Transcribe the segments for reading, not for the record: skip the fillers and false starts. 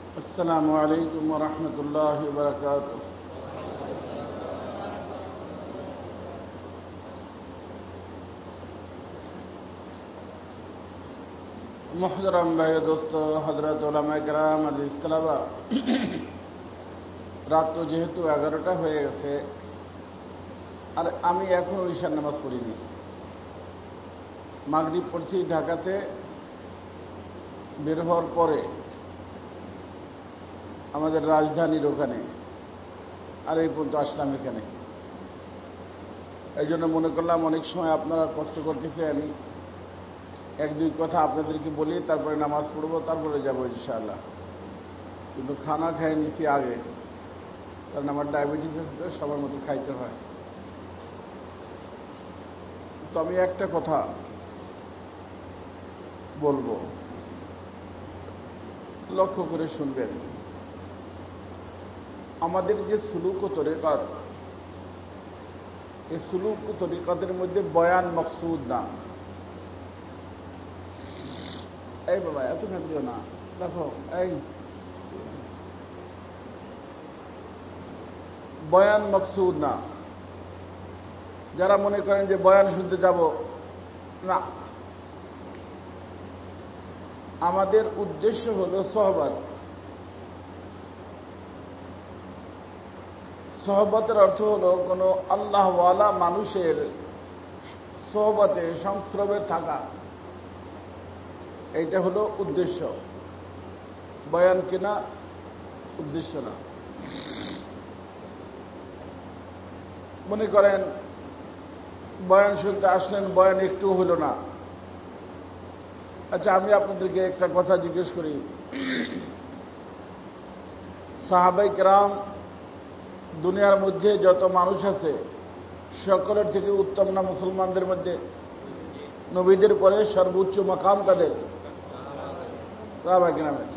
السلام عليكم ورحمة الله وبركاته. محترم भाई दोस्तों, हजरत उलमाए किराम, अजीज तलबा, রাত তো যেহেতু 11টা হয়ে গেছে, আর আমি এখনো ঈশার নামাজ পড়িনি। মাগরিব পড়ছি ঢাকাতে, বের হওয়ার পরে আমাদের রাজধানীর ওখানে, আর এই পর্যন্ত আসলাম এখানে। এই জন্য মনে করলাম অনেক সময় আপনারা কষ্ট করতেছেন, এক দুই কথা আপনাদেরকে বলি, তারপরে নামাজ পড়বো, তারপরে যাবো ইনশাআল্লাহ। কিন্তু খানা খাই নিছি আগে, কারণ আমার ডায়াবেটিস আছে, তো সবার মতো খাইতে হয়। তো আমি একটা কথা বলবো, লক্ষ্য করে শুনবেন। আমাদের যে সুলুক ও তরিকাত, এই সুলুক ও তরিকাতের মধ্যে বয়ান মকসুদ না। এই বাবা এত খাদ্য না, দেখো এই বয়ান মকসুদ না। যারা মনে করেন যে বয়ান শুনতে যাব, না, আমাদের উদ্দেশ্য হল সহবত। সহবতের অর্থ হল কোন আল্লাহওয়ালা মানুষের সহবতে, সংস্রবে থাকা, এইটা হলো উদ্দেশ্য। বয়ান কিনা উদ্দেশ্য না। মনে করেন বয়ান শুনতে আসলেন, বয়ান একটু হলো না। আচ্ছা, আমি আপনাদেরকে একটা কথা জিজ্ঞেস করি। সাহাবায়ে কেরাম, দুনিয়ার মধ্যে যত মানুষ আছে সকলের থেকে উত্তম না মুসলমানদের মধ্যে? নবীদের পরে সর্বোচ্চ মাকাম কাদের? সাহাবায়ে কেরামের।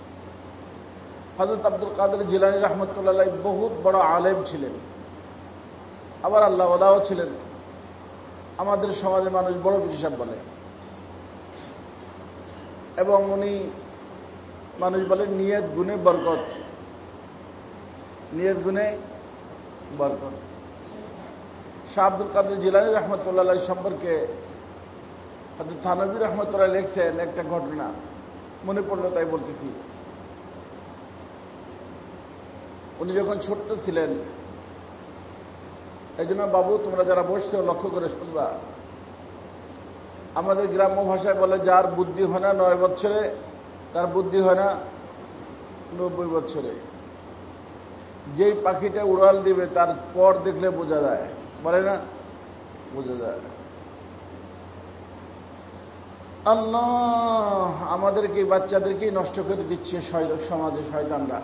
হযরত আব্দুল কাদের জিলানী রাহমাতুল্লাহ আলাইহি বহুত বড় আলেম ছিলেন, আবার আল্লাহওয়ালাও ছিলেন। আমাদের সমাজে মানুষ বড় পীর সাহেব বলে, এবং উনি মানুষ বলে নিয়ত গুণে বরকত, নিয়ত গুণে বরকত। শাহ আব্দুল কাদের জিলানী রাহমাতুল্লাহ আলাইহি সম্পর্কে হযরত থানভী রাহমাতুল্লাহ লিখছেন একটা ঘটনা, মনে পড়লো তাই বলতেছি। উনি যখন ছোট্ট ছিলেন, এই জন্য বাবু তোমরা যারা বসছো লক্ষ্য করে শুনবা, আমাদের গ্রাম্য ভাষায় বলে যার বুদ্ধি হয় না 9 বছরে, তার বুদ্ধি হয় না 90 বছরে। যেই পাখিটা উড়াল দিবে তার পর দেখলে বোঝা যায়, বলে না? বোঝা যায়। আল্লাহ আমাদেরকে, বাচ্চাদেরকেই নষ্ট করে দিচ্ছে সমাজে শয়তানরা।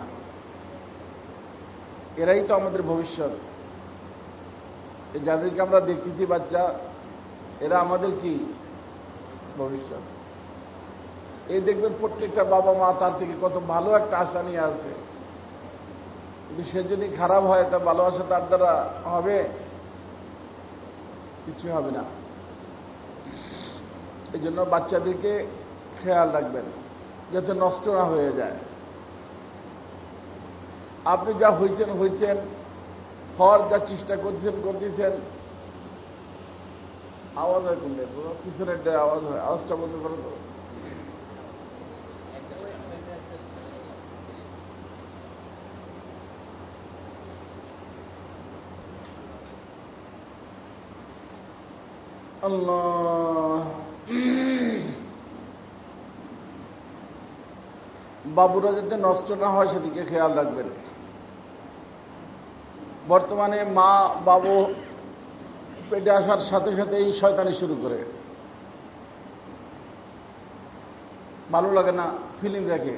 এরাই তো আমাদের ভবিষ্যৎ। যাদেরকে আমরা দেখতেছি বাচ্চা, এরা আমাদের কি ভবিষ্যৎ। এই দেখবেন প্রত্যেকটা বাবা মা তার থেকে কত ভালো একটা আশা নিয়ে আসে, কিন্তু সে যদি খারাপ হয়, তা ভালো আশা তার দ্বারা হবে? কিছু হবে না। এই জন্য বাচ্চাদেরকে খেয়াল রাখবেন যাতে নষ্ট না হয়ে যায়। আপনি যা হয়েছেন, হওয়ার যা চেষ্টা করতেছেন। আওয়াজ হয় কোনটা? পিছনের আওয়াজ হয়, আওয়াজটা বন্ধ করো তো। আল্লাহ, বাবুরা যাতে নষ্ট না হয় সেদিকে খেয়াল রাখবেন। বর্তমানে মা বাবু পেটে আসার সাথে সাথেই শয়তানি শুরু করে। ভালো লাগে না, ফিল্ম দেখে।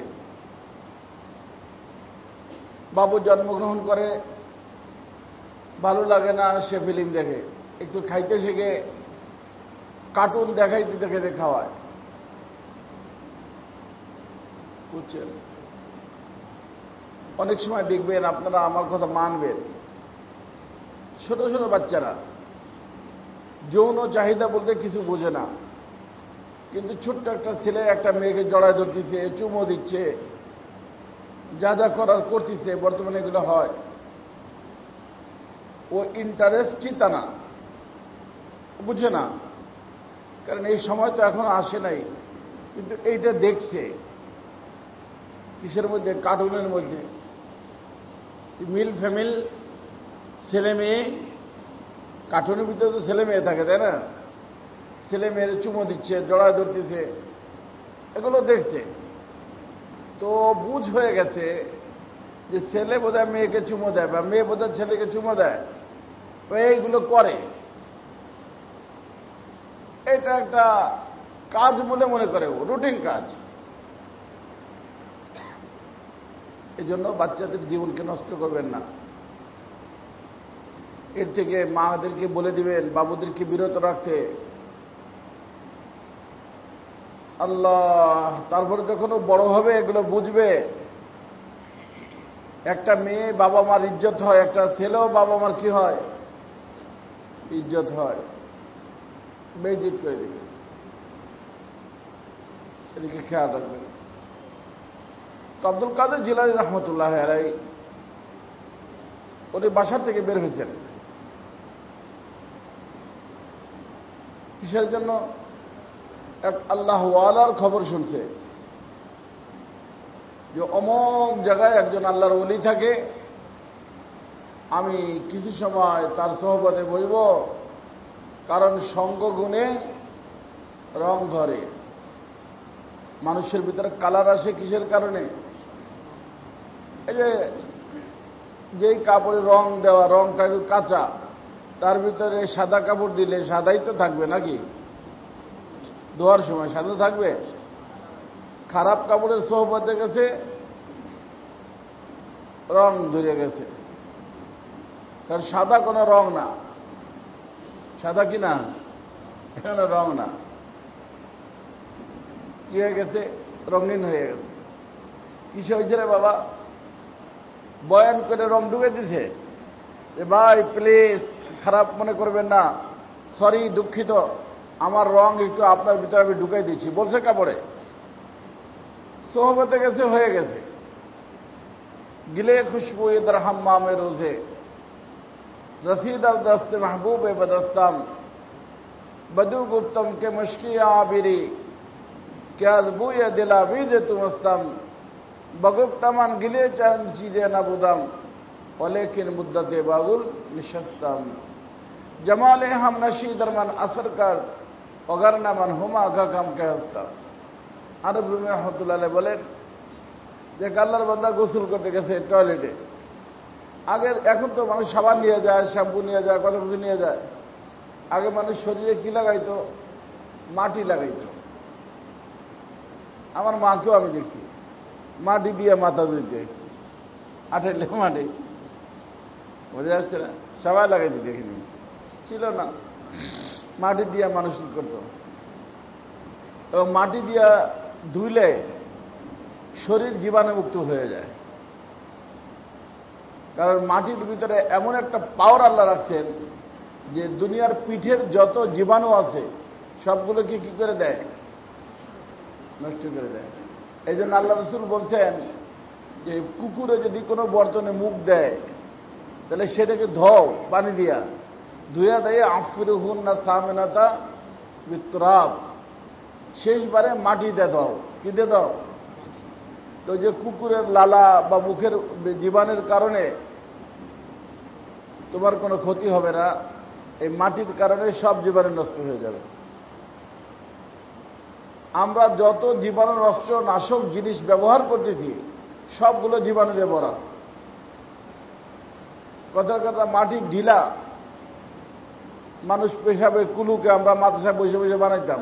বাবু জন্মগ্রহণ করে, ভালো লাগে না, সে ফিল্ম দেখে। একটু খাইতে শিখে কার্টুন দেখাইতে দেখে খাওয়ায়। বুঝছেন? অনেক সময় দেখবেন, আপনারা আমার কথা মানবেন, ছোট ছোট বাচ্চারা যৌন চাহিদা বলতে কিছু বোঝে না, কিন্তু ছোট্ট একটা ছেলে একটা মেয়েকে জড়ায় ধরতেছে, চুমো দিচ্ছে, যা যা করার করতেছে বর্তমানে এগুলো হয়, ও ইন্টারেস্টই তা না, বুঝে না। কারণ এই সময় তো এখনো আসে নাই, কিন্তু এইটা দেখছে কিসের মধ্যে, কার্টুনের মধ্যে। মিল ফ্যামিল, ছেলে মেয়ে, কার্টুনের ভিতরে তো ছেলে মেয়ে থাকে, তাই না? ছেলে মেয়ের চুমো দিচ্ছে, জড়ায় ধরতেছে, এগুলো দেখছে। তো বুঝ হয়ে গেছে যে ছেলে বোধহয় মেয়েকে চুমো দেয় বা মেয়ে বোধহয় ছেলেকে চুমো দেয়, এইগুলো করে। এটা একটা কাজ বলে মনে করে, ও রুটিন কাজ। এই জন্য বাচ্চাদের জীবনকে নষ্ট করবেন না। এর থেকে মাদেরকে বলে দিবেন, বাবুদেরকে বিরত রাখতে। আল্লাহ, তারপরে যখন ও বড় হবে এগুলো বুঝবে। একটা মেয়ে বাবা মার ইজ্জত হয়, একটা ছেলেও বাবা মার কি হয়, ইজ্জত হয়, বেইজ্জত করে দিবে। এদিকে খেয়াল রাখবেন। তো আব্দুল কাদের জিলানী রহমতুল্লাহ আলাইহি উনি বাসা থেকে বের হয়েছেন। কিসের জন্য? এক আল্লাহ ওয়ালার খবর শুনছে যে অমুক জায়গায় একজন আল্লাহর ওলি থাকে, আমি কিছু সময় তার সোহবতে বসব, কারণ সঙ্গ গুণে রং ধরে। মানুষের ভিতরে কালার আসে কিসের কারণে? এই যে যেই কাপড়ে রং দেওয়া, রংটা একটু কাঁচা, তার ভিতরে সাদা কাপড় দিলে সাদাই তো থাকবে নাকি? ধোয়ার সময় সাদা থাকবে? খারাপ কাপড়ের সোহবতে গেছে, রং ধরে গেছে। কারণ সাদা কোনো রং না, সাদা কি না, এখানে রং না, কি হয়ে গেছে, রঙিন হয়ে গেছে। কিসে হয়েছে রে বাবা? বয়ান করে রং ঢুকে দিছে। ভাই প্লিজ খারাপ মনে করবেন না, সরি, দুঃখিত, আমার রং একটু আপনার ভিতরে আমি ঢুকাই দিচ্ছি, বলছে কাপড়ে। সোহবতে গেছে, হয়ে গেছে। গিলে খুশবু ইদর হাম্মামে রোজে, রসিদ আল দস্তে মাহবুব এ বদস্তাম, বদু গুপ্তম কে মুশকি আবিরি, क्या बुए दिला बीजे तुमस्तम, बगुप्तमन गिले चंद चीजे नबुदम, वलेकिन मुद्दते बागुल निशस्तम, जमाले हम नशी दरमन असर कर, अगर न मन हुमा गम के हस्ता। আরব রুমে রহমতুল্লাহ বলেন যে আল্লাহর বান্দা গোসল করতে গেছে টয়লেটে। আগে, এখন তো মানুষ সাবান নিয়ে যায়, শ্যাম্পু নিয়ে যায়, কত কিছু নিয়ে যায়। আগে মানুষ শরীরে কি লাগাইতো? মাটি লাগাইতো। আমার মাকেও আমি দেখছি মাটি দিয়ে মাথা ধুইতে, আঠাইলে মাটি, বুঝে আসছে না? সবাই লাগাইতে দেখিনি, ছিল না। মাটি দিয়ে মানুষ করত, এবং মাটি দিয়া ধুইলে শরীর জীবাণুমুক্ত হয়ে যায়। কারণ মাটির ভিতরে এমন একটা পাওয়ার আল্লাহ রাখছেন যে দুনিয়ার পিঠের যত জীবাণু আছে সবগুলোকে কি করে দেয়? নষ্ট করে দেয়। এই জন্য আল্লাহ রসুল বলছেন যে কুকুরে যদি কোনো বর্তনে মুখ দেয় তাহলে সেটাকে ধোও পানি দিয়া, ধুয়া দেয় আফিরুহুন না সামেনাতা বিত্রাব, শেষবারে মাটি দিয়ে দাও। কি দিয়ে দাও? তো যে কুকুরের লালা বা মুখের জীবাণুর কারণে তোমার কোনো ক্ষতি হবে না, এই মাটির কারণে সব জীবাণু নষ্ট হয়ে যাবে। আমরা যত জীবাণু নষ্ট নাশক জিনিস ব্যবহার করতেছি সবগুলো জীবাণু দিয়ে ভরা। কথার কথা, মাটি ঢিলা, মানুষ পেশাবে কুলুকে আমরা মাদ্রাসায় বসে বসে বানাইতাম।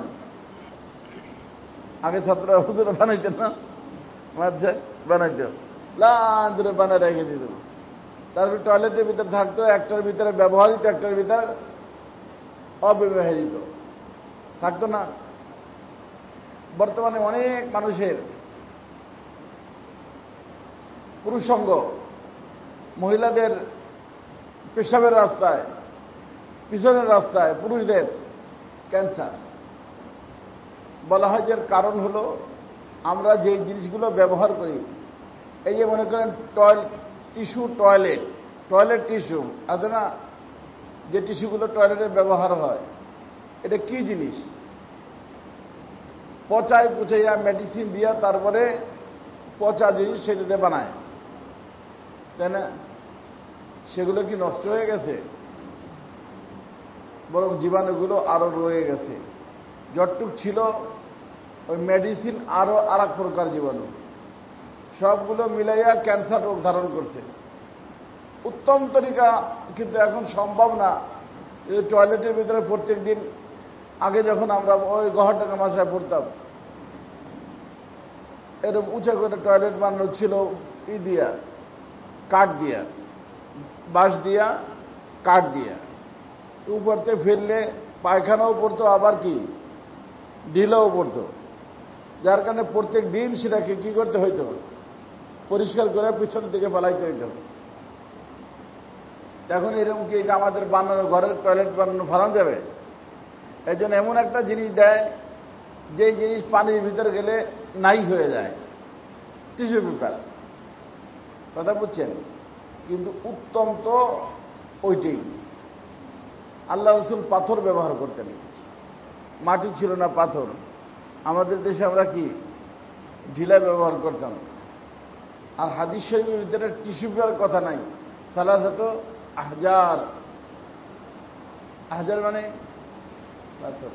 আগে ছাত্ররা হুজুরা বানাইতেন না, মাদ্রাসায় বানাইতাম, লান ধরে বানায় রেখে দিত। তারপরে টয়লেটের ভিতরে থাকতো, একটার ভিতরে ব্যবহারিত, একটার ভিতরে অব্যবহৃত থাকতো না। বর্তমানে অনেক মানুষের পুরুষাঙ্গ, মহিলাদের পেশাবের রাস্তায়, পিছনের রাস্তায় পুরুষদের ক্যান্সার। বলা হয় যে কারণ হলো আমরা যে জিনিসগুলো ব্যবহার করি এই যে মনে করেন টয়লেট টিস্যু আছে না, যে টিস্যুগুলো টয়লেটে ব্যবহার হয়, এটা কি জিনিস? পচায় পুচাইয়া মেডিসিন দিয়া তারপরে পচা জিনিস সেটাতে বানায়, তাই না? সেগুলো কি নষ্ট হয়ে গেছে? বরং জীবাণুগুলো আরো রয়ে গেছে। যতটুক ছিল ওই মেডিসিন আরো আর এক প্রকার জীবাণু, সবগুলো মিলাইয়া ক্যান্সার রোগ ধারণ করছে। উত্তম তরিকা কিন্তু এখন সম্ভব না। টয়লেটের ভিতরে প্রত্যেক দিন, আগে যখন আমরা ওই গহরডাঙ্গা মাসায় পড়তাম, এরকম উঁচা করে টয়লেট বানানো ছিল দিয়া, কাঠ দিয়া, বাঁশ দিয়া, কাঠ দিয়া। তো উপরতে ফেললে পায়খানাও পড়তো, আবার কি ঢিলাও পড়তো, যার কারণে প্রত্যেক দিন সেটাকে কি করতে হইতো, পরিষ্কার করে পিছনের দিকে ফেলাইতে হইত। এখন এরকম কি আমাদের বানানো ঘরের টয়লেট বানানো ফেলানো যাবে? এই জন্য এমন একটা জিনিস দেয়, যে জিনিস পানির ভিতরে গেলে নাই হয়ে যায়, টিস্যু পেপার। কথা বুঝছেন? কিন্তু উত্তম তো ওইটাই। আল্লাহ রসুল পাথর ব্যবহার করতেন, মাটি ছিল না, পাথর। আমাদের দেশে আমরা কি ঢিলা ব্যবহার করতাম। আর হাদিস শরীফের ভিতরে টিস্যু পেপার কথা নাই। সালাসাত আহজার, আহজার মানে পাথর।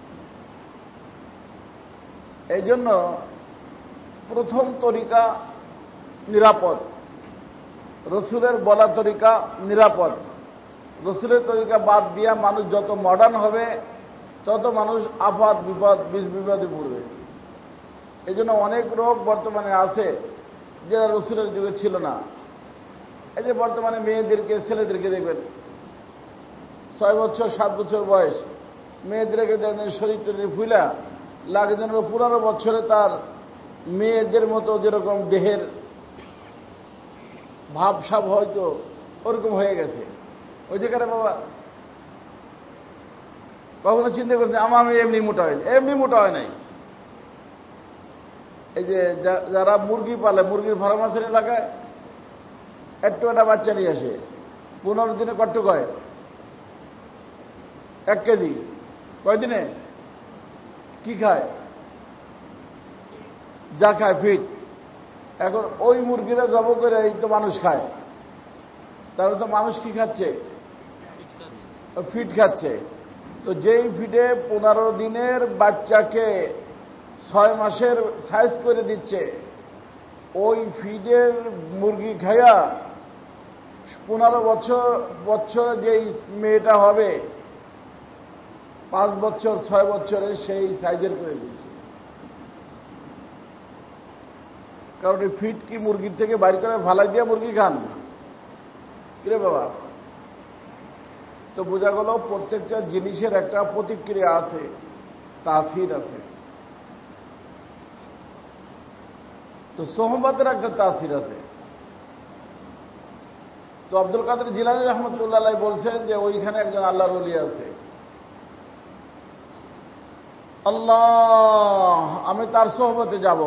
এই জন্য প্রথম তরিকা নিরাপদ, রসুলের বলা তরিকা নিরাপদ। রসুলের তরিকা বাদ দিয়া মানুষ যত মডার্ন হবে, তত মানুষ আফাত বিপদ বিপদে পড়বে। এই জন্য অনেক রোগ বর্তমানে আছে যেটা রসুলের যুগে ছিল না। এই যে বর্তমানে মেয়েদেরকে, ছেলেদেরকে দেখবেন 6 বছর 7 বছর বয়স মেয়েদেরকে দেখবেন শরীর টরীর ফুলা লাগে, যেন 15 বছরে তার মেয়েদের মতো যেরকম দেহের ভাবসাব হয়তো ওরকম হয়ে গেছে। ওই যেখানে বাবা কখনো চিন্তা করছে আমার মেয়ে এমনি মোটা হয়েছে? এমনি মোটা হয় নাই। এই যে যারা মুরগি পালে, মুরগির ফার্ম আছে এলাকায়, একটু একটা বাচ্চা নিয়ে আসে, 15 দিনে কট্টু কয় 1 কেজি। কয়দিনে কি খায়? যা খায় ফিট। এখন ওই মুরগিরা জব করে এই তো মানুষ খায়, তাহলে তো মানুষ কি খাচ্ছে? ফিট খাচ্ছে। তো যেই ফিটে 15 দিনের বাচ্চাকে 6 মাসের সাইজ করে দিচ্ছে, ওই ফিডের মুরগি খাইয়া 15 বছর যেই মেয়েটা হবে 5 বছর 6 বছরে সেই সাইজের করে দিচ্ছে। কারণ এই ফিট কি মুরগির থেকে বাইর করে ফালাই দিয়ে মুরগি খান? কিরে বাবা? তো বোঝা গেল প্রত্যেকটা জিনিসের একটা প্রতিক্রিয়া আছে, তাসির আছে। তো সোহবতের একটা তাসির আছে। তো আব্দুল কাদের জিলানী রহমতুল্লাহ আলাইহি বলছেন যে ওইখানে একজন আল্লাহর ওলি আছে, আল্লাহ আমি তার সোহবতে যাব।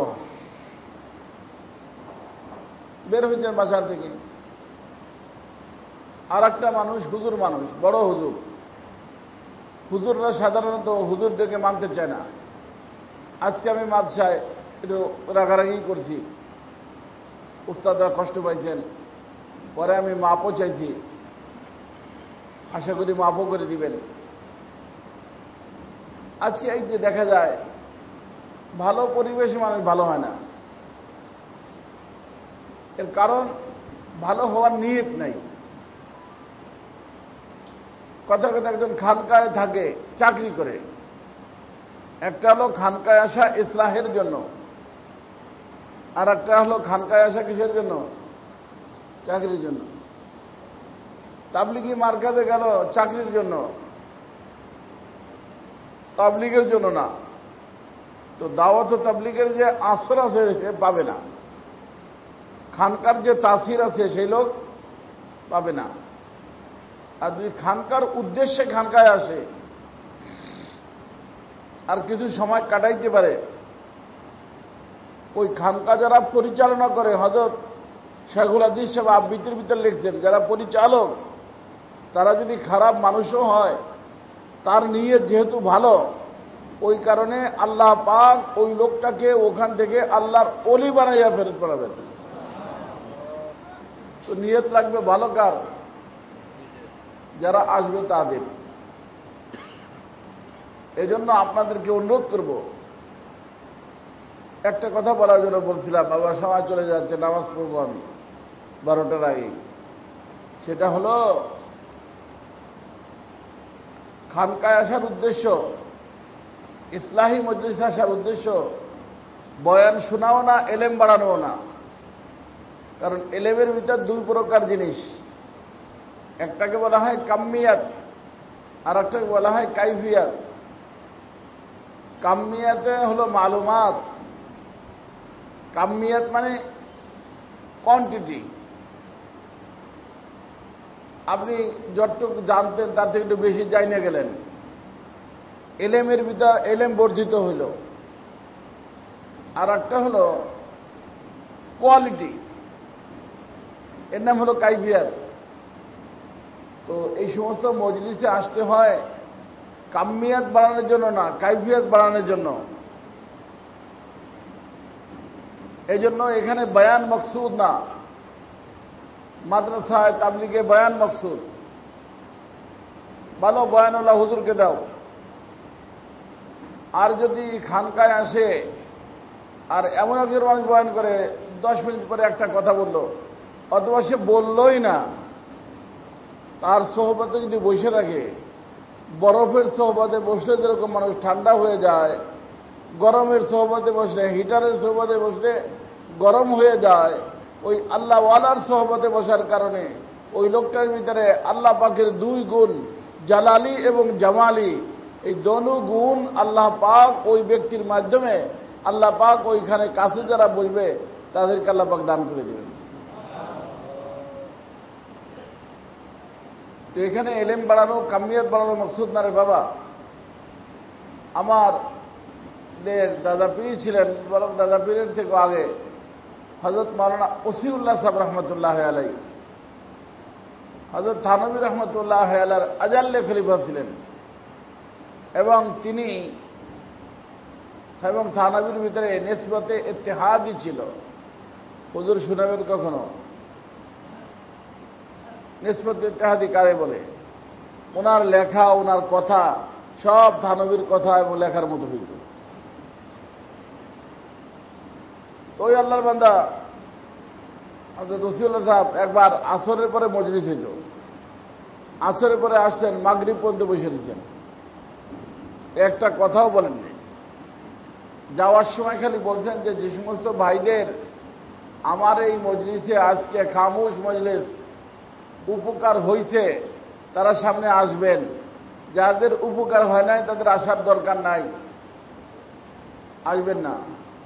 বের হয়েছেন বাসার থেকে। আর একটা মানুষ হুজুর মানুষ, বড় হুজুর। হুজুররা সাধারণত হুজুরদেরকে মানতে চায় না। আজকে আমি মাদ্রাসায় একটু রাগারাগি করছি, উস্তাদরা কষ্ট পাইছেন, পরে আমি মাপও চাইছি, আশা করি মাপও করে দিবেন। আজকে এই যে দেখা যায় ভালো পরিবেশে মানুষ ভালো হয় না। এর কারণ ভালো হওয়ার নিয়ত নাই। কথা কথা একজন খানকায় থাকে, চাকরি করে। একটা হলো খানকায় আসা ইসলাহের জন্য, আর একটা হলো খানকায় আসা কিসের জন্য? চাকরির জন্য। তাবলিগি মার্কাজে গেল চাকরির জন্য, তাবলিগের জন্য না। তো দাওয়াত ও তাবলিগের যে আসর আছে সে পাবে না, খানকার যে তাসির আছে সেই লোক পাবে না। আর যদি খানকার উদ্দেশ্যে খানকায় আসে আর কিছু সময় কাটাইতে পারে, ওই খানকা যারা পরিচালনা করে, হযরত শেখুল হাদিস সাহেব আবৃত্তির ভিতর লিখছেন, যারা পরিচালক তারা যদি খারাপ মানুষও হয়, তার নিয়ত যেহেতু ভালো, ওই কারণে আল্লাহ পাক ওই লোকটাকে ওখান থেকে আল্লাহর ওলি বানাইয়া ফেরত পড়াবেন। তো নিয়ত লাগবে ভালো কার? যারা আসবে তাদের। এজন্য আপনাদেরকে অনুরোধ করব, একটা কথা বলার জন্য বলছিলাম, বাবা সময় চলে যাচ্ছে, নামাজ পড়বো আমি 12টার আগে। সেটা হলো খানকায় আসার উদ্দেশ্য, ইসলাহি মজলিসে আসার উদ্দেশ্য বয়ান শোনাও না, এলেম বাড়ানোও না। কারণ এলেমের ভিতর দুই প্রকার জিনিস, একটাকে বলা হয় কাম্মিয়াত আর একটাকে বলা হয় কাইফিয়াত। কাম্মিয়াতে হলো মালুমাত, কাম্মিয়াত মানে কোয়ান্টিটি, আপনি যতটুকু জানতেন তার থেকে একটু বেশি জানিয়ে গেলেন, এলেমের ভিতর এলেম বর্ধিত হইল। আর একটা হলো কোয়ালিটি, এর নাম হলো কাইফিয়াত। তো এই সমস্ত মজলিসে আসতে হয় কাম্মিয়াত বাড়ানোর জন্য না, কাইফিয়াত বাড়ানোর জন্য। এই জন্য এখানে বয়ান মকসুদ না, মাদ্রাসায় তাবলিগে বয়ান মকসুদ। ভালো বয়ানওয়ালা হুজুরকে দাও। আর যদি খানকায় আসে আর এমন একজন মানুষ বয়ান করে 10 মিনিট পরে একটা কথা বলল, অথবা সে বললই না, তার সোহবতে যদি বসে থাকে, বরফের সোহবতে বসলে যেরকম মানুষ ঠান্ডা হয়ে যায়, গরমের সোহবতে বসলে, হিটারের সোহবতে বসলে গরম হয়ে যায়, ওই আল্লাহ ওয়ালার সোহবতে বসার কারণে ওই লোকটার ভিতরে আল্লাহ পাকের দুই গুণ, জালালি এবং জামালি, এই দোনো গুণ আল্লাহ পাক ওই ব্যক্তির মাধ্যমে আল্লাহ পাক ওইখানে কাছে যারা বসবে তাদেরকে আল্লাহ পাক দান করে দেবেন। তো এখানে এলেম বাড়ানো, কামিয়াত বাড়ানো মকসুদ না রে বাবা। আমার দাদা পীর ছিলেন, বরং দাদা পীরের থেকে আগে হযরত মাওলানা ওসিউল্লাহ সাহেব রহমতুল্লাহ আলাই, হযরত থানবী রহমতুল্লাহ আলাইহির আজাল্লে খলিফা ছিলেন, এবং তিনি এবং থানবীর ভিতরে নিসবতে ইত্তেহাদই ছিল। হুজুর শুনাবেন কখনো নিসবতে ইত্তেহাদি কারে বলে? ওনার লেখা, ওনার কথা সব থানবীর কথা এবং লেখার মতো হইত। ওই আল্লাহর বান্দা হযরত ওসিউল্লাহ সাহেব একবার আসরের পরে মজলিস হইত, আসরের পরে আসছেন, মাগরিব পর্যন্ত বসে দিয়েছেন, একটা কথাও বলেননি। যাওয়ার সময় খালি বলছেন যে যে সমস্ত ভাইদের আমার এই মজলিসে আজকে খামোশ মজলিস উপকার হয়েছে তারা সামনে আসবেন, যাদের উপকার হয় নাই তাদের আসার দরকার নাই, আসবেন না।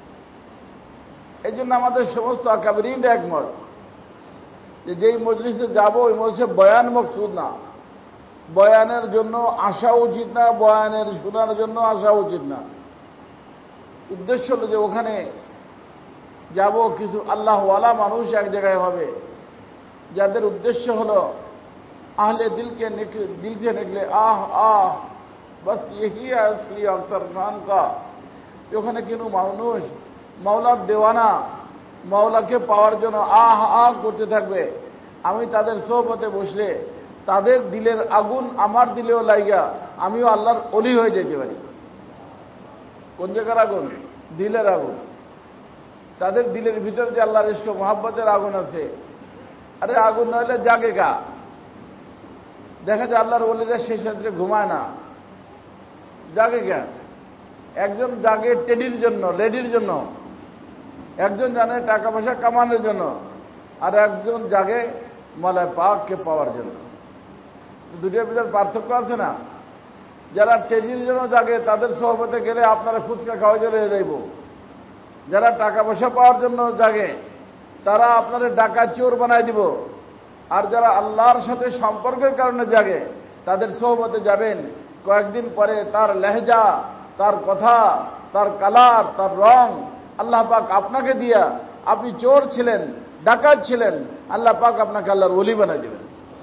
এই জন্য আমাদের সমস্ত আকাবিরিনরা একমত যে যেই মজলিসে যাব ওই মজলিসে বয়ান মকসুদ না, বয়ানের জন্য আসা উচিত না, বয়ানের শোনার জন্য আসা উচিত না। উদ্দেশ্য হল যে ওখানে যাব কিছু আল্লাহওয়ালা মানুষ এক জায়গায় হবে, যাদের উদ্দেশ্য হল আহলে দিলকে নিকলে আহ আহ বস यही है असली अख्तर खान का। ওখানে কিন্তু মানুষ মাওলার দেওয়ানা, মাওলাকে পাওয়ার জন্য আহ আহ করতে থাকবে। আমি তাদের সোহবতে বসলে তাদের দিলের আগুন আমার দিলেও লাইগা আমিও আল্লাহর ওলি হয়ে যেতে পারি। কোন জায়গার আগুন? দিলের আগুন। তাদের দিলের ভিতর যে আল্লাহর ইশক মোহাব্বতের আগুন আছে, আরে আগুন না হলে জাগে গা। দেখা যায় আল্লাহর ওলিরা শেষ রাত্রে ঘুমায় না, জাগে কেন? একজন জাগে টেডির জন্য, লেডির জন্য, একজন জানে টাকা পয়সা কামানোর জন্য, আর একজন জাগে মওলা পাককে পাওয়ার জন্য। দুটোর ভিতর পার্থক্য আছে না? যারা টেজির জন্য জাগে তাদের সোহবতে গেলে আপনারা ফুচকা খাওয়াই চলে যাইব। যারা টাকা পয়সা পাওয়ার জন্য জাগে তারা আপনাদের ডাকাত চোর বানায় দিব। আর যারা আল্লাহর সাথে সম্পর্কের কারণে জাগে তাদের সোহবতে যাবেন, কয়েকদিন পরে তার লেহজা, তার কথা, তার কালার, তার রং আল্লাহ পাক আপনাকে দিয়া আপনি চোর ছিলেন, ডাকাত ছিলেন, আল্লাহ পাক আপনাকে আল্লাহর ওলি বানাই দেবেন।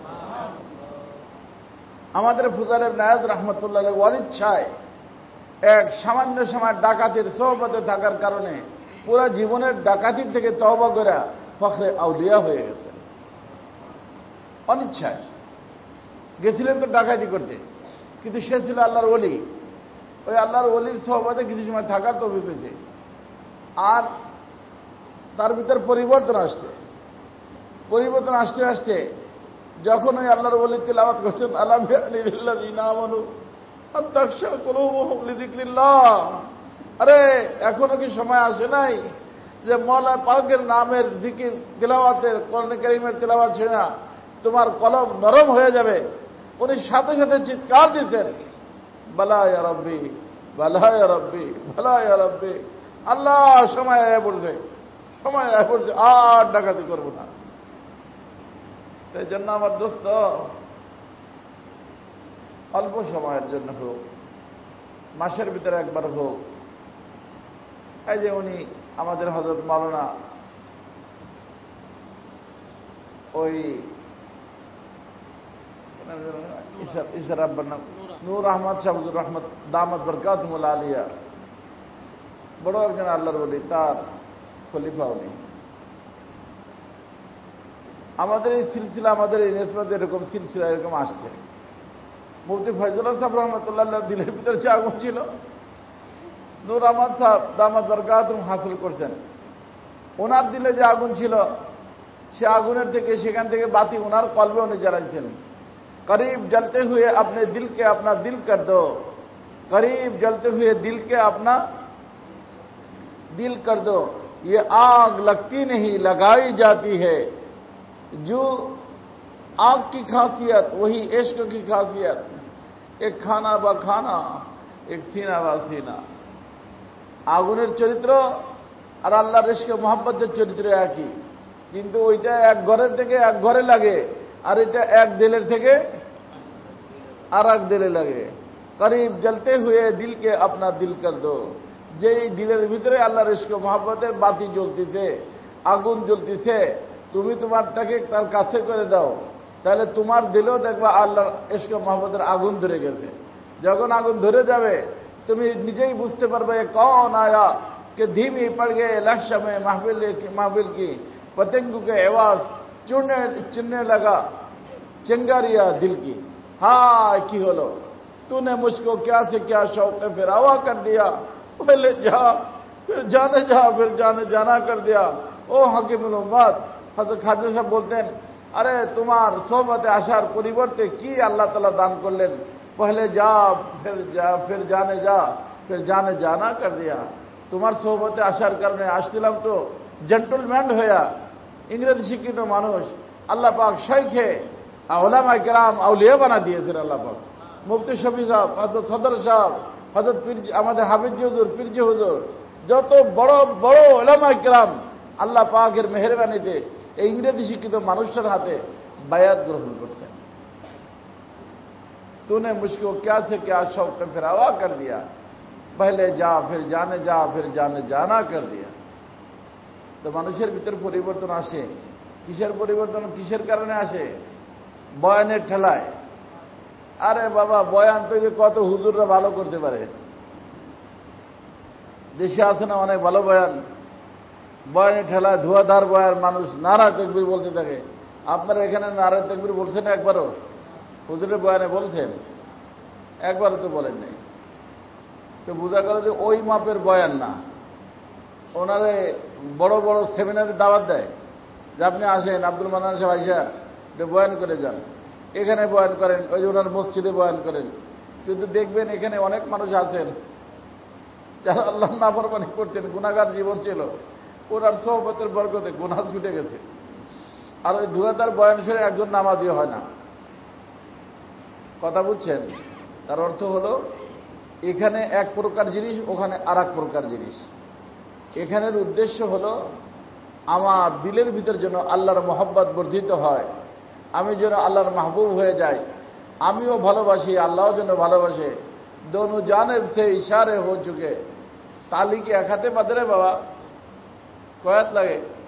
আমাদের ফুজার ইবনে আয়াজ রাহমাতুল্লাহ আলাইহি অনিচ্ছায় এক সামান্য সময় ডাকাতির সোহবতে থাকার কারণে পুরা জীবনের ডাকাতির থেকে তওবা করে ফখরে আউলিয়া হয়ে গেছে। অনিচ্ছায় গেছিলেন তো ডাকাতি করতে, কিন্তু সে ছিল আল্লাহর ওলি। ওই আল্লাহর ওলির সোহবতে কিছু সময় থাকার তৌফিক পেয়েছে, আর তার ভিতর পরিবর্তন আসছে। পরিবর্তন আসতে আসতে যখন ওই আল্লাহর ওলি তিলাওয়াত করছেন, আলাম ইয়ানিল্লাযিনা আমানু আন তাখশা কুলুবুহুম লিযিকরিল্লাহ, আরে এখনো কি সময় আসে নাই যে মওলা পাকের নামের জিকির তিলাওয়াতের, কোরআন কারীমের তিলাওয়াত শুনে তোমার কলব নরম হয়ে যাবে। উনি সাথে সাথে চিৎকার দিতেন, বালা ইয়া রাব্বি, বালা ইয়া রাব্বি, বালা ইয়া রাব্বি। আল্লাহ সময় আয়া পড়ছে, সময় আয়া পড়ছে, আর ডাকাতি করব না। তাই জন্য আমার দোস্ত, অল্প সময়ের জন্য হোক, মাসের ভিতরে একবার হোক, এই যে উনি আমাদের হযরত মাওলানা ওই নূর আহমদ শাহবুজুর রহমত দামাত বরকাতুহুল আলিয়া, বড় একজন আল্লাহর ওলি, তার খলিফা উনি। আমাদের এই সিলসিলা, আমাদের এই নেসবতে এরকম সিলসিলা এরকম আসছে। মুফতি ফয়জুল্লাহ সাহেব রহমতুল্লাহ দিলের ভিতরে যে আগুন ছিল, নূর আহমদ সাহেব দামাত বরকাতুহুম হাসিল করছেন। ওনার দিলে যে আগুন ছিল, সে আগুনের থেকে, সেখান থেকে বাতি ওনার কলবে উনি জ্বালাইছেন। करीब जलते हुए अपने दिल के अपना दिल कर दो, करीब जलते हुए दिल के अपना दिल कर दो, ये आग लगती नहीं लगाई जाती है। जो आग की खासियत वही इश्क की खासियत, एक खाना ब खाना, एक सीना ब सीना। আগুনের চরিত্র আর আল্লাহর ইশকে মোহাব্বতের চরিত্র একই, কিন্তু ওইটা এক ঘরের থেকে এক ঘরে লাগে, আর এটা এক দিলের থেকে আর এক দিলে লাগে। করিব জ্বলতে হুয়ে দিলকে আপনা দিল কর দো, যেই দিলের ভিতরে আল্লাহর ইশক মহব্বতের বাতি জ্বলতেছে, আগুন জ্বলতেছে, তুমি তোমারটাকে তার কাছে করে দাও, তাহলে তোমার দিলেও দেখবা আল্লাহর ইশক মহব্বতের আগুন ধরে গেছে। যখন আগুন ধরে যাবে, তুমি নিজেই বুঝতে পারবে কौन आया कि धीमी पड़ गए लक्ष्य में महफिल की पतंगों के आवाज चुनने लगा चिंगारिया दिल की। हाँ की हलो, तूने मुझको क्या से क्या शौक फिर आवा कर दिया, पहले जा फिर जाने जा फिर जाने जाना कर दिया। ओ हकीमुल उम्मत हजरत খাজা সাহেব বলতেন, আরে তোমার সোহবতে আসার পরিবর্তে কি আল্লাহ তাআলা দান করলেন, पहले जा फिर जाने जा फिर जाने जाना कर दिया। তোমার সোহবতে আসার কারণে আসছিলাম তো জেন্টলম্যান হইয়া, ইংরেজি শিক্ষিত মানুষ, আল্লাহ পাক শাইখে উলামা কিরাম আউলিয়া বানা দিয়েছেন আল্লাহ পাক। মুফতি শফি সাহেব, হযরত সদর সাহেব, হযরত পীর, আমাদের হাফিজ হুজুর, পীরজি হুজুর, যত বড় বড় উলামা কিরাম আল্লাহ পাকের মেহেরবানিতে এই ইংরেজি শিক্ষিত মানুষের হাতে বায়াত গ্রহণ করছেন। तूने मुझको क्या से क्या शौक फिर आवा कर दिया, पहले जा फिर जाने जाना कर दिया। তো মানুষের ভিতর পরিবর্তন আসে, কিসের পরিবর্তন, কিসের কারণে আসে? বয়ানের ঠেলায়। আরে বাবা, বয়ান তো কত হুজুররা ভালো করতে পারে, দেশে আছে না অনেক ভালো বয়ান, বয়ানের ঠেলায় ধোয়াধার বয়ান, মানুষ নারা তাকবীর বলতে থাকে। আপনারা এখানে নারা তাকবীর বলছেন একবারও? হুজুরের বয়ানে বলছেন? একবারও তো বলেন নাই। তো বোঝা গেল যে ওই মাপের বয়ান না। ওনারে বড় বড় সেমিনারে দাওয়াত দেয় যে আপনি আসেন, আব্দুল মান্নান সাহেব আইসা বয়ান করে যান, এখানে বয়ান করেন, ওই যে ওনার মসজিদে বয়ান করেন। কিন্তু দেখবেন এখানে অনেক মানুষ আছেন যারা আল্লাহর নাফরমানি করতেন, গুনাহগার জীবন ছিল, ওনার সোহবতের বরকতে গুনাহ ছুটে গেছে। আর ওই ধুয়াদার বয়ান শুনে একজন নামাজী হয় না। কথা বুঝছেন? তার অর্থ হলো এখানে এক প্রকার জিনিস, ওখানে আর এক প্রকার জিনিস। এখানের উদ্দেশ্য হলো আমার দিলের ভিতর যেন আল্লাহর মহব্বত বর্ধিত হয়, আমি যেন আল্লাহর মাহবুব হয়ে যাই, আমিও ভালোবাসি, আল্লাহও যেন ভালোবাসে। দোনো জানেব সে ইশারে হো চুকে। তালি কি এক হাতে বাঁধে রে বাবা? কয়াত লাগে।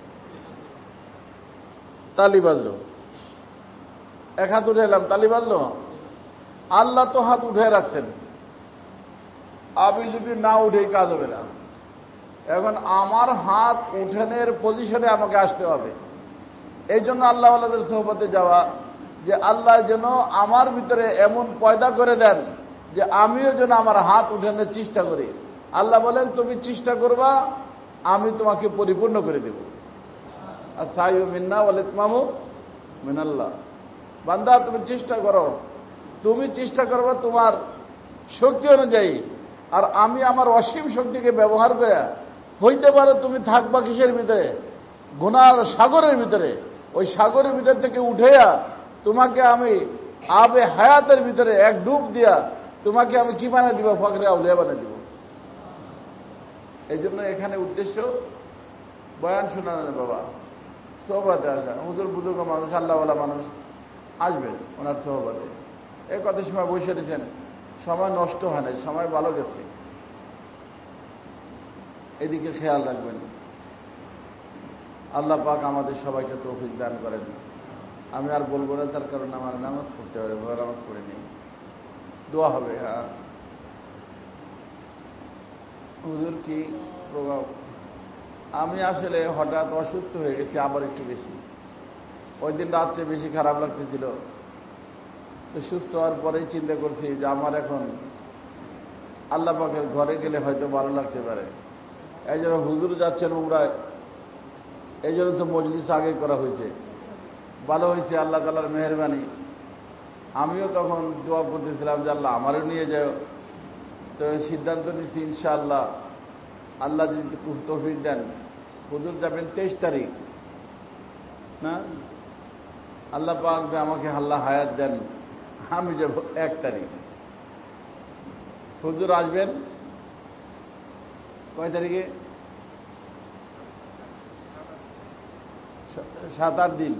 তালি বাজলো, এক হাত উঠে এলাম, তালি বাজলো। আল্লাহ তো হাত উঠে রাখছেন, আমি যদি না উঠে কাজ হবে না। এখন আমার হাত উঠানের পজিশনে আমাকে আসতে হবে। এই জন্য আল্লাহ আল্লাহদের সোহবতে যাওয়া, যে আল্লাহ যেন আমার ভিতরে এমন পয়দা করে দেন যে আমিও যেন আমার হাত উঠানোর চেষ্টা করি। আল্লাহ বলেন, তুমি চেষ্টা করবা, আমি তোমাকে পরিপূর্ণ করে দেব। আর সাইউ মিন্না ওয়াল ইতমামু মিনাল্লাহ। বান্দা, তুমি চেষ্টা করো, তুমি চেষ্টা করবা তোমার শক্তি অনুযায়ী, আর আমি আমার অসীম শক্তিকে ব্যবহার করে, হইতে পারে তুমি থাকবা কিসের ভিতরে? গুনার সাগরের ভিতরে। ওই সাগরের ভিতর থেকে উঠেয়া তোমাকে আমি আবে হায়াতের ভিতরে এক ডুব দিয়া তোমাকে আমি কি বানিয়ে দিব? ফকরে আউলিয়া বানিয়ে দিব। এই জন্য এখানে উদ্দেশ্য বয়ান শোনানো বাবা, সোহবাতে আসা। হুজুর বুজুর্গ মানুষ, আল্লাহওয়ালা মানুষ আসবেন ওনার সোহবাতে। এই কত সময় বসে দিয়েছেন, সময় নষ্ট হয় নাই, সময় ভালো গেছে। এদিকে খেয়াল রাখবেন। আল্লাহ পাক আমাদের সবাইকে তৌফিক দান করেন। আমি আর বলবো না, তার কারণ আমার নামাজ পড়তে হবে, ভয় নামাজ পড়ে নেই, দোয়া হবে। হ্যাঁ, হুজুর কি প্রভাব? আমি আসলে হঠাৎ অসুস্থ হয়ে গেছি, আবার একটু বেশি। ওই দিন রাত্রে বেশি খারাপ লাগতেছিল, তো সুস্থ হওয়ার পরেই চিন্তা করছি যে আমার এখন আল্লাহ পাকের ঘরে গেলে হয়তো ভালো লাগতে পারে। এই জন্য হুজুর যাচ্ছেন উমরায়, এই জন্য তো মজলিস আগে করা হয়েছে। ভালো হয়েছে, আল্লাহ তাআলার মেহেরবানি। আমিও তখন দোয়া করতেছিলাম যে আল্লাহ আমারও নিয়ে যাও। তো সিদ্ধান্ত নিচ্ছি ইনশাআল্লাহ, আল্লাহ যদি তৌফিক দেন, হুজুর যাবেন 23 তারিখ না, আল্লাহ পাক যে আমাকে আল্লাহ হায়াত দেন, আমি যাব 1 তারিখ। হুজুর আসবেন কয় তারিখে? 7-8 দিন,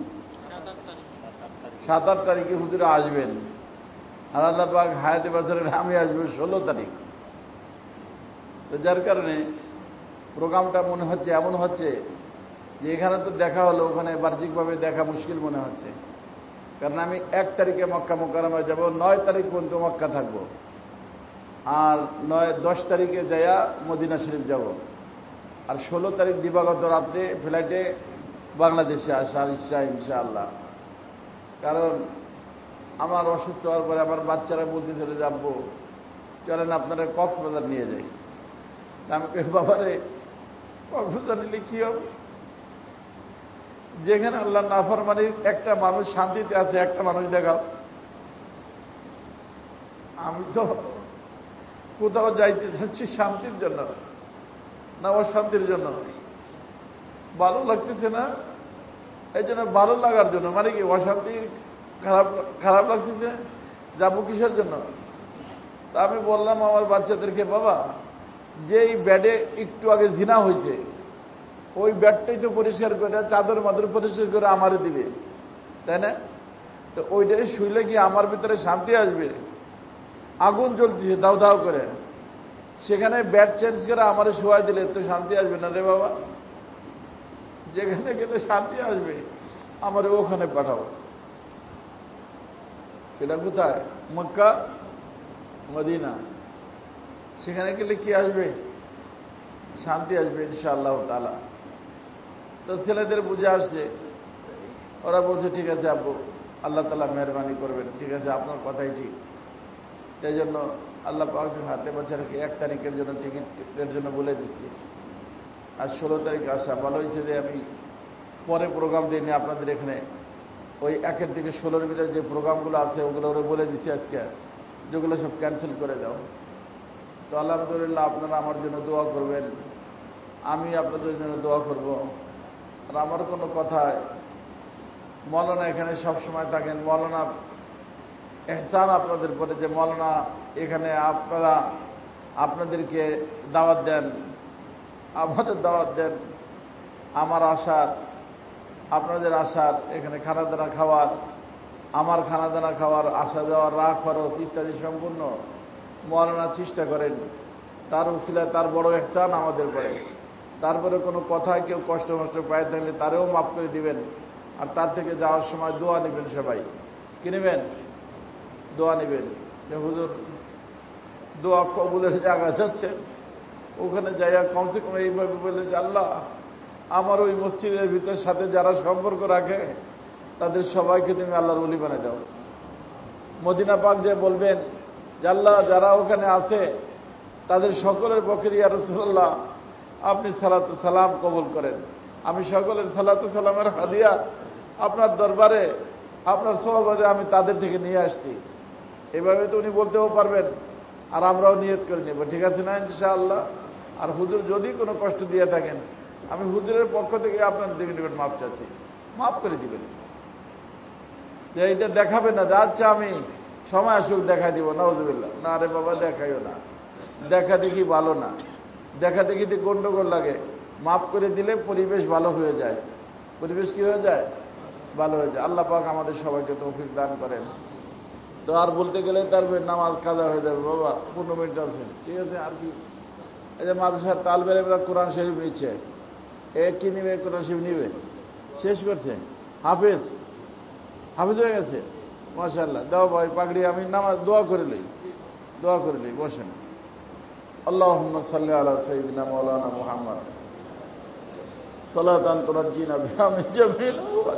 7-8 তারিখে হুজুর আসবেন। আর আল্লাহ পাক হায়াতে বছরের আমি আসবো 16 তারিখ। তো যার কারণে প্রোগ্রামটা মনে হচ্ছে এমন হচ্ছে যে এখানে তো দেখা হলো, ওখানে বাহ্যিকভাবে দেখা মুশকিল মনে হচ্ছে। কারণ আমি 1 তারিখে মক্কা মুকাররমায় যাব, 9 তারিখ পর্যন্ত মক্কা থাকবো, আর 9-10 তারিখে যাইয়া মদিনা শরীফ যাব, আর 16 তারিখ দিবাগত রাত্রে ফ্লাইটে বাংলাদেশে আসার ইচ্ছা ইনশাআল্লাহ। কারণ আমার অসুস্থ হওয়ার পরে আমার বাচ্চারা বলতেছিল যে আব্বু চলেন আপনারা কক্সবাজার নিয়ে যাই। আমি বাবারে, কক্সবাজার নিলে কি হবে? যেখানে আল্লাহ নাফরমানির একটা মানুষ শান্তিতে আছে, একটা মানুষ দেখাও। আমি তো কোথাও যাইতে চাচ্ছি শান্তির জন্য না অশান্তির জন্য, ভালো লাগতেছে না, এই জন্য ভালো লাগার জন্য, মানে কি অশান্তি খারাপ লাগতেছে, যাবো কিসের জন্য? তা আমি বললাম আমার বাচ্চাদেরকে, বাবা যেই বেডে একটু আগে জিনা হয়েছে ওই বেডটাই তো পরিষ্কার করে, চাদর মাদর পরিষ্কার করে আমারে দিবে, তাই না? তো ওইটাই শুইলে কি আমার ভিতরে শান্তি আসবে? আগুন জ্বলতেছে দাও দাও করে, সেখানে বেড চেঞ্জ করে আমারে শোয়াই দিলে তো শান্তি আসবে না রে বাবা। যেখানে গেলে শান্তি আসবে আমারে ওখানে পাঠাও। সেটা কোথায়? Mecca Medina. সেখানে গেলে কি আসবে? শান্তি আসবে ইনশাআল্লাহ তাআলা। তো ছেলেদের বুঝে আসছে, ওরা বলছে ঠিক আছে আব্বু, আল্লাহ তাআলা মেহরবানি করবেন, ঠিক আছে আপনার কথাই ঠিক। এই জন্য আল্লাহ পাক হাতে বছরকে 1 তারিখের জন্য টিকিটের জন্য বলে দিচ্ছি। আর 16 তারিখ আসা ভালো হয়েছে যে আমি পরে প্রোগ্রাম দিইনি আপনাদের এখানে। ওই 1 থেকে 16-র ভিতরে যে প্রোগ্রামগুলো আছে ওগুলো ওরা বলে দিচ্ছি আজকে, যেগুলো সব ক্যান্সেল করে দাও। তো আলহামদুলিল্লাহ আপনারা আমার জন্য দোয়া করবেন, আমি আপনাদের জন্য দোয়া করব। আর আমার কোনো কথায় মৌলানা এখানে সবসময় থাকেন, মৌলানা এহসান আপনাদের পরে যে মৌলানা এখানে আপনারা আপনাদেরকে দাওয়াত দেন, আমাদের দাওয়াত দেন, আমার আশার আপনাদের আশার এখানে খানা দানা খাওয়ার, আমার খানা দানা খাওয়ার, আসা যাওয়ার, রাগ খরচ ইত্যাদি সম্পূর্ণ মৌলানা চেষ্টা করেন। তার উসিলায় তার বড় ইহসান আমাদের পরে। তারপরে কোনো কথায় কেউ কষ্ট মষ্ট পায় থাকলে তারেও মাফ করে দিবেন। আর তার থেকে যাওয়ার সময় দোয়া নেবেন সবাই। কি নেবেন? দোয়া নেবেন যে হুজুর দোয়া কবুলের জায়গা যাচ্ছে, ওখানে যাইয়া কমসে কম এইভাবে বলে যে আল্লাহ আমার ওই মসজিদের ভিতর সাথে যারা সম্পর্ক রাখে তাদের সবাইকে তুমি আল্লাহর ওলি বানিয়ে দাও। মদিনা পাক যে বলবেন যে আল্লাহ যারা ওখানে আছে তাদের সকলের পক্ষে ইয়া রাসূলুল্লাহ আপনি সালাতু সালাম কবুল করেন, আমি সকলের সালাতু সালামের হাদিয়া আপনার দরবারে আপনার সহবাদে আমি তাদের থেকে নিয়ে আসছি। এভাবে তো উনি বলতেও পারবেন, আর আমরাও নিয়ত করে নেব। ঠিক আছে না ইনশাআল্লাহ? আর হুজুর যদি কোনো কষ্ট দিয়ে থাকেন আমি হুজুরের পক্ষ থেকে আপনার দিকে নেবেন, মাপ চাচ্ছি, মাফ করে দিবেন। যে এইটা দেখাবে না যে আচ্ছা আমি সময় আসুক দেখাই দিব, নাউযুবিল্লাহ। না রে বাবা, দেখাইও না, দেখা দেখি ভালো না, দেখা দেখিতে গন্ডগোল লাগে। মাফ করে দিলে পরিবেশ ভালো হয়ে যায়। পরিবেশ কি হয়ে যায়? ভালো হয়ে যায়। আল্লাহ পাক আমাদের সবাইকে তৌফিক দান করেন। তো আর বলতে গেলে তার নামাজ কাজা হয়ে যাবে বাবা, 15 মিনিট আছে, ঠিক আছে। আর কি এই যে মাদ্রাসার তালবের এবার কোরআন শরীফ নিচ্ছে, কি নিবে? কোরআন শরীফ নিবে, শেষ করছে, হাফেজ হয়ে গেছে, মাশাআল্লাহ। দাও ভাই পাগড়ি, আমি নামাজ দোয়া করে লই, বসেন। আল্লাহুম্মা সাল্লি আলা সাইয়্যিদিনা মাওলানা মুহাম্মদ সালাতান তুনাজ্জিনা বিহা মিন জামিল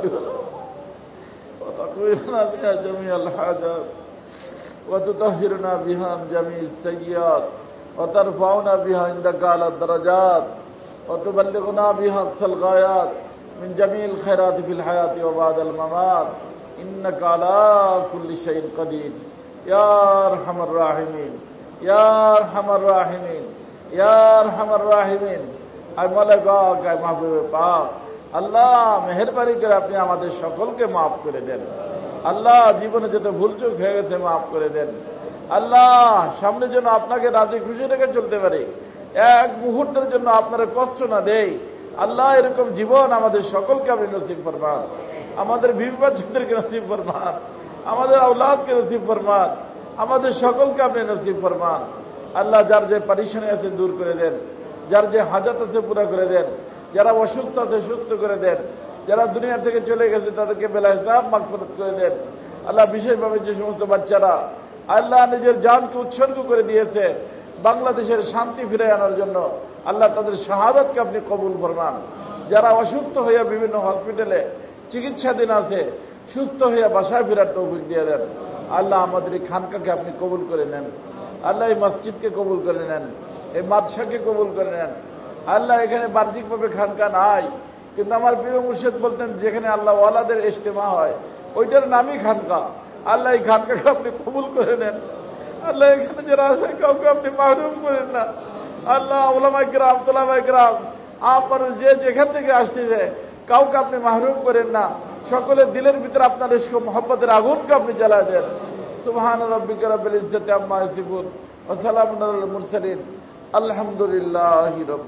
ওয়া তাকুইনা বিহা জামিআল হাজাত ওয়া তুতাহহিরুনা বিহা মিন জামিস সাইয়্যাত ওয়া তারফাউনা বিহা ইনদাকা আলা দারাজাত ওয়া তুবাল্লিগুনা বিহা আকসাল গায়াত মিন জামিল খায়রাতি ফিল হায়াতি ওয়া বাদাল মামাত ইন্নাকা আলা কুল্লি শাইইন কাদির ইয়া আরহামার রাহিমিন, ইয়া আরহামার রাহিমিন, ইয়া আরহামার রাহিমিন। আয় মাওলা পাক, আয় মাহবুবে পাক, আল্লাহ মেহেরবানি করে আপনি আমাদের সকলকে মাফ করে দেন। আল্লাহ জীবনে যত ভুলচুক হয়ে গেছে মাফ করে দেন। আল্লাহ সামনে যেন আপনাকে রাজি খুশি রেখে চলতে পারে, এক মুহূর্তের জন্য আপনার কষ্ট না দেই। আল্লাহ এরকম জীবন আমাদের সকলকে আপনি নসিব ফরমান, আমাদের বিবি বাচ্চাদেরকে নসিব ফরমান, আমাদের আওলাদকে নসিব ফরমান, আমাদের সকলকে আপনি নসিব ফরমান। আল্লাহ যার যে পরেশানি আছে দূর করে দেন, যার যে হাজাত আছে পুরা করে দেন, যারা অসুস্থ আছে সুস্থ করে দেন, যারা দুনিয়া থেকে চলে গেছে তাদেরকে বেলা হিসাব মাগফিরাত করে দেন। আল্লাহ বিশেষভাবে যে সমস্ত বাচ্চারা আল্লাহ নিজের জানকে উৎসর্গ করে দিয়েছে বাংলাদেশের শান্তি ফিরে আনার জন্য, আল্লাহ তাদের শাহাদাতকে আপনি কবুল ফরমান। যারা অসুস্থ হইয়া বিভিন্ন হসপিটালে চিকিৎসাধীন আছে, সুস্থ হইয়া বাসায় ফেরার তৌফিক দিয়ে দেন। আল্লাহ আমাদের এই খানকাকে আপনি কবুল করে নেন। আল্লাহ এই মসজিদকে কবুল করে নেন, এই মাদ্রাসাকে কবুল করে নেন। আল্লাহ এখানে বাহ্যিকভাবে খানকা নাই, কিন্তু আমার প্রিয় মুর্শিদ বলতেন যেখানে আল্লাহ ওয়ালাদের ইজতেমা হয় ওইটার নামই খানকা। আল্লাহ এই খানকাকে আপনি কবুল করে নেন। আল্লাহ এখানে যারা আছে কাউকে আপনি মাহরুম করেন না। আল্লাহ উলামায়ে কিরাম, তুলাবায়ে কিরাম, আপনার যে যেখান থেকে আসতেছে কাউকে আপনি মাহরুম করেন না। সকলের দিলের ভিতরে আপনার ইশক মোহাব্বতের আগুনকে আপনি জ্বালায় দেন। সুবহান রাব্বিকা রাব্বিল ইজ্জাতি আম্মা ইয়াসিফুন ওয়া সালামুন আলাল মুরসালিন আলহামদুলিল্লাহি রাব্বিল